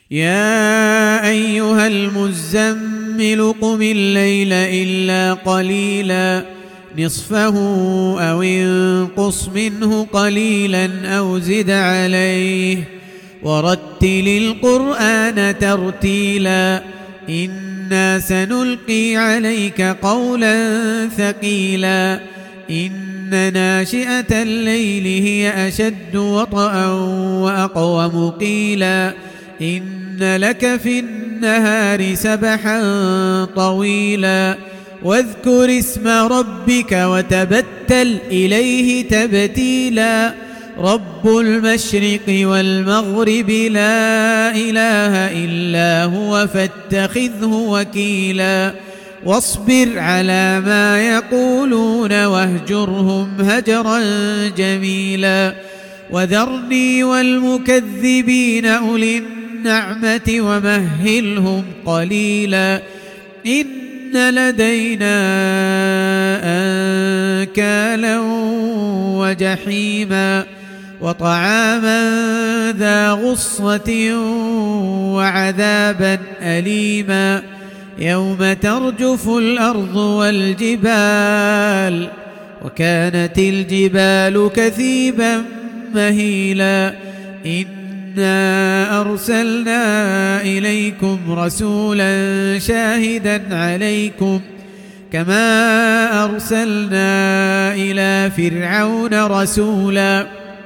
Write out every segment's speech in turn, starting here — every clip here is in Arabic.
يا أيها المزمل قم الليل إلا قليلا نصفه أو انقص منه قليلا أو زد عليه ورتل القرآن ترتيلا إنا سنلقي عليك قولا ثقيلا إن ناشئة الليل هي أشد وطئا وأقوم قيلا إن لك في النهار سبحا طويلا واذكر اسم ربك وتبتل إليه تبتيلا رب المشرق والمغرب لا إله إلا هو فاتخذه وكيلا واصبر على ما يقولون واهجرهم هجرا جميلا وذرني والمكذبين أولي النعمة ومهلهم قليلا إن لدينا أنكالا وجحيما وطعاما ذا غصة وعذابا أليما يوم ترجف الأرض والجبال وكانت الجبال كثيبا مهيلا إنا أرسلنا إليكم رسولا شاهدا عليكم كما أرسلنا إلى فرعون رسولا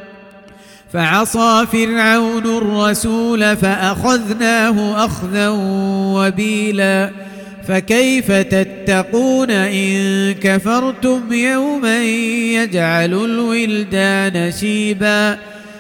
فعصى فرعون الرسول فأخذناه أخذا وبيلا فكيف تتقون إن كفرتم يوما يجعل الولدان شيبا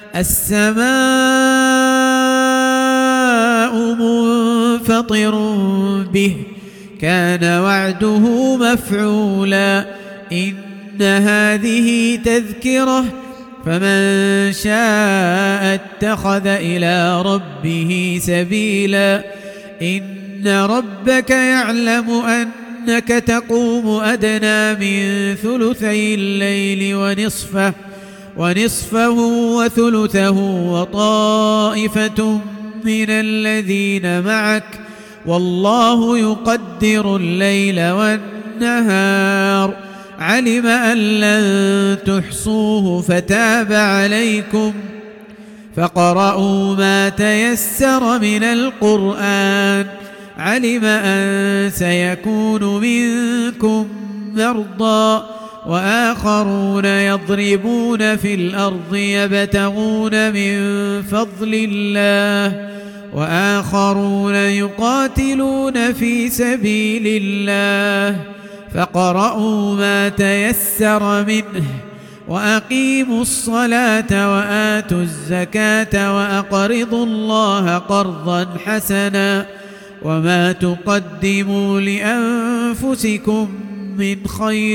السماء منفطر به كان وعده مفعولا إن هذه تذكرة فمن شاء اتخذ إلى ربه سبيلا إن ربك يعلم أنك تقوم أدنى من ثلثي الليل ونصفه وثلثه وطائفة من الذين معك والله يقدر الليل والنهار علم أن لن تحصوه فتاب عليكم فقرأوا ما تيسر من القرآن علم أن سيكون منكم مرضى وآخرون يضربون في الأرض يبتغون من فضل الله وآخرون يقاتلون في سبيل الله فقرأوا ما تيسر منه وأقيموا الصلاة وآتوا الزكاة وأقرضوا الله قرضا حسنا وما تقدموا لأنفسكم من خير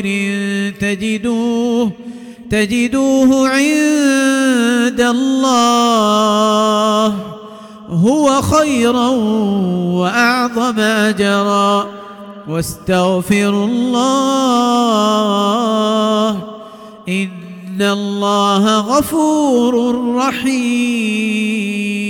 تجدوه عند الله هو خيرا وأعظم أجرا واستغفروا الله إن الله غفور رحيم